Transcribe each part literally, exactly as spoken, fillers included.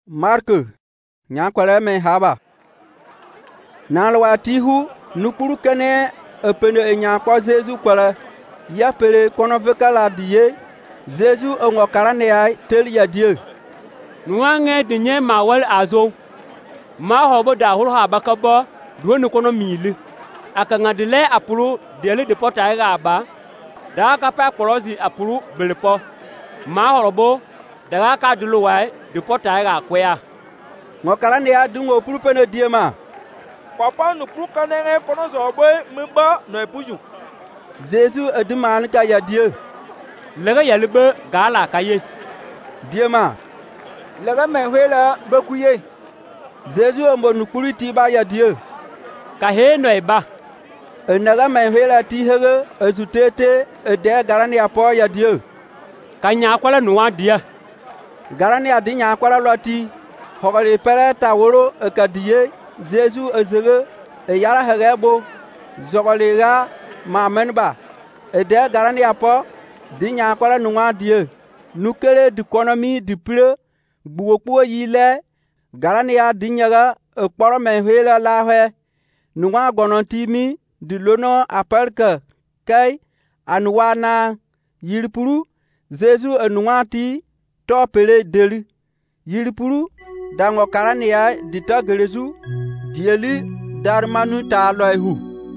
Mark nya kwala me haba na lwa tihu nukuru kene epene nya kwa Jésus kwala ya pele kono vekala die Jésus ongo karane ay tel ya Dieu nuange dinye mawal azo ma hobo da hul ha bakabo duwe kono mili akanga dile apulu dele de pota ga ba da ka pa korozi apulu belepo ma horobo da ka dulu wai de pota ga kwea ngo karane ya dungo pulu pene diema papa nu pulu kanenge kono zobe mba no epuju Jésus edman ka ya Dieu lega yalbe gala kaye diema lega me hwela bekuye Jésus ombo nukuru ti ba ya Dieu ka he no eba enaga me hwela ti hege ezutete ede garani apo ya Dieu ka nya kwala nuwa dia garani adinya kwala loti hogale pere taworo ekadie Jésus ezege e yara hegebo zogolega mamenba ede garani apo dinya kwala nuwa die nukere dikonomi dipre buwopo yile garani ya dinyaga ekporo me hwela la hwe nuwa gonontimi dilono aparka kai anwana yirpuru Jésus enuwa ti topele deli yirpuru dango karani ya ditagelezu dieli darmanu ta loihu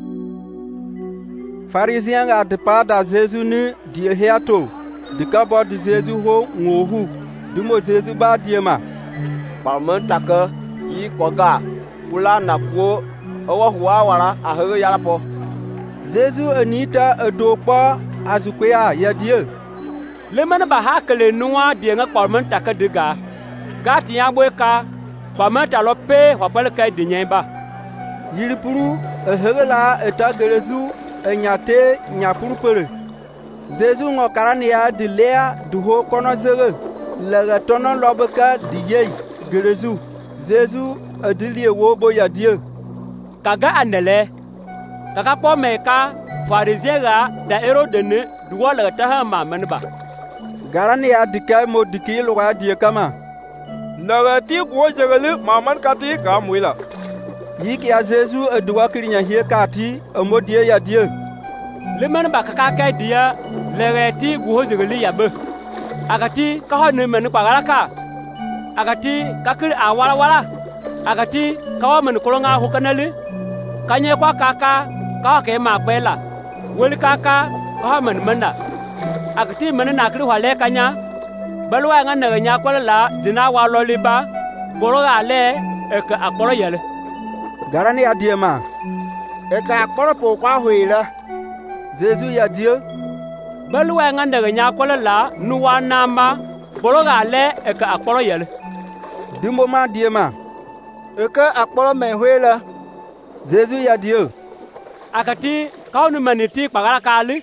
Pharisien ga de pa da Jésus ni die heato de kabo de Jésus ho ngohu dumo Jésus ba diema parmen taka yi koga pula na po owo huwa wala a hege yala po Jésus anita edokpo azukwea ya Dieu le man ba hakele nuwa die nga parmen taka diga gati ya boeka parmen ta lope hopal kai dinyeba yiripuru ehegela etagelezu enyate nyapuru pere Jésus ngo karani ya dilea duho kono zege lega tono lobeka diye gerezu Jésus adilie wobo ya Dieu kaga anele kaga po meka farisega da erodene duwa lega taha ma menba garani ya dikai mo diki lo ya Die kama nagati ko jegele maman kati ka muila yiki ya Jésus eduwa kirinya hie kati amodie ya Dieu le man ba kaka ka dia lereti guho jegele yabe agati ka honu men pagalaka agati kakir awala wala agati kawa men kolonga hokanali kanye kwa kaka ka ke ma kwela weli kaka ka men manda agati men na kri wale kanya balwa nga na nya kwala la zina wa loliba boro ale e ka akoro yele garani ya diema e ka akoro po kwa huila Jésus ya Dieu balwa nga na nya kwala la nuwa nama boro ale e ka akoro yele dimbo ma diema e ka akoro me huila Jésus ya Dieu akati kaunu maniti pagala kali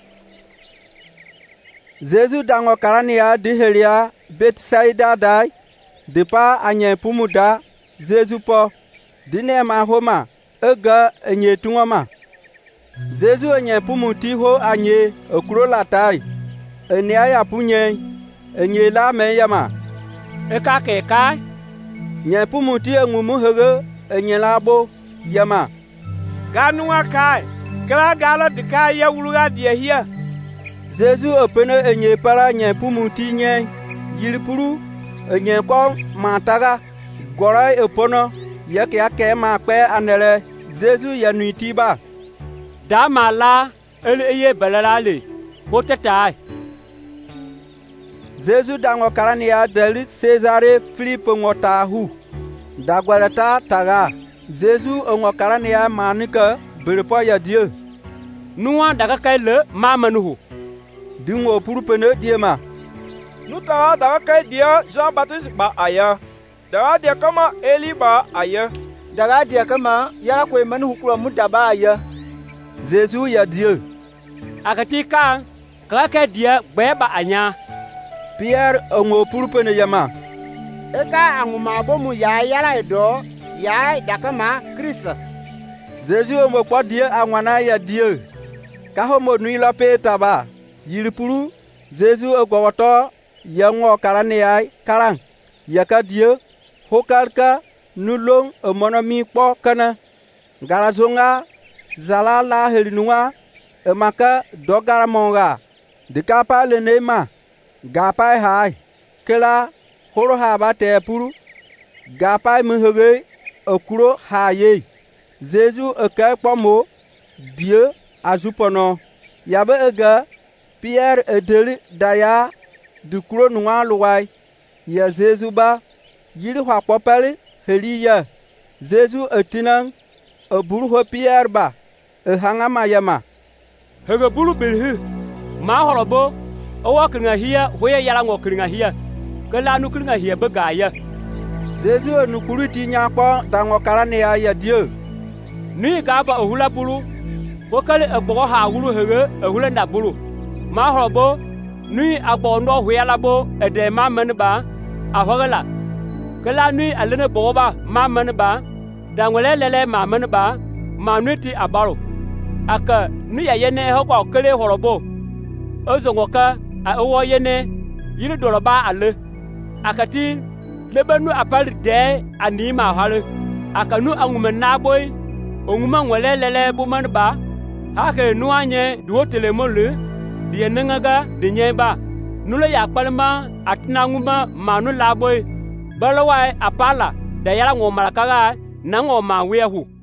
Jésus dango karani ya dihelia Betsaida dai depa anye pumuda Jésus po dine ma homa ega enye tungoma Jésus enye pumuti ho anye okuro latai ene aya punye enye la me yama eka ke kai nye pumuti engumu hege enye labo yama ganuwa kai kala gala dikai ya wuluga die hia Jésus opene enye para nye pumuti nye yiripuru enye ko mataga gora epono yake yake ma pe anele Jésus ya nuitiba da mala ele eye balalale botata Jésus dango karani ya deli Cesare Philippe ngotahu dagwalata taga Jésus ongo karani ya manika belepo ya Dieu nuwa daga kaile mamanuhu dingo puru pene diema nuta daga kai dia Jean Baptiste ba aya daga dia kama Eli ba aya daga dia kama yala ko manu hukura mudaba aya Jésus ya Dieu akati kan kala ka dia beba anya Pierre ongo puru pene yama eka anguma bomu ya yala edo ya dakama Christ Jésus ongo kwa die angwana ya Dieu ka homo nui lope taba yiripuru Jésus ogowoto yango karane ay karang yaka Dieu hokarka nulong emonomi kpo kana garazonga zala la helinua emaka dogara monga de kapa le nema gapa hai kela horo ha ba te puru gapa mu hege okuro haye Jésus eka kpomo Dieu ajupono yabe ega Pierre edeli daya du kuro nuwa luwai ya Jésus ba yiri hwa popali heliya Jésus etinang eburu ho Pierre ba e hanga mayama hege bulu bilhi ma horobo owa kringa hiya hoya yala ngo kringa hiya kala nu kringa hiya begaya Jésus nu kuru ti nyakpo dango karane ya ya Dieu ni ka ba ohula bulu wakale egbo ha wulu hege ehule nda bulu ma horobo ni agbo ndo hoyala bo ede ma menba ahogala kala ni alene boba ma menba dangwele lele ma menba ma nuti abaro aka ni ya yene ho kwa kele horobo ozongoka a owo yene yiri doroba ale akati lebenu apal de anima hale akanu angume naboy onguma ngwele lele bu menba ha ke nu anye duo telemole die nengaga de nyeba nulo ya palma atna nguma manu laboy balawai apala da yala ngomala kaga na ngoma wehu